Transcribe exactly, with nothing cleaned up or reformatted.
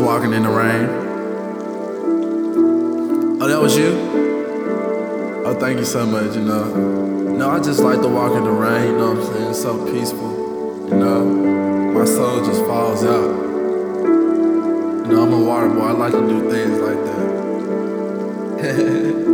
walking in the rain. Oh, that was you? Oh, thank you so much, you know. No, I just like to walk in the rain, you know what I'm saying? It's so peaceful, you know. My soul just falls out. You know, I'm a water boy, I like to do things like that.